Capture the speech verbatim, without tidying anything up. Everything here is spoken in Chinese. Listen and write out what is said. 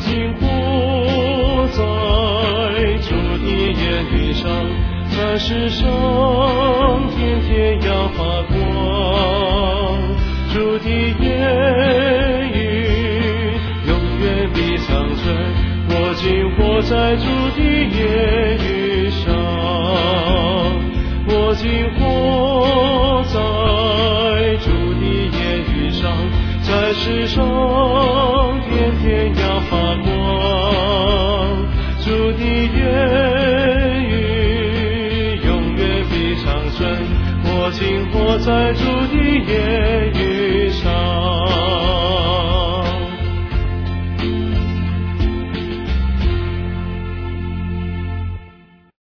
今活在主的言语上，在世上天天要发光。主的言语永远比长存，我今活在主的言语上，我今活在主的言语上，在世上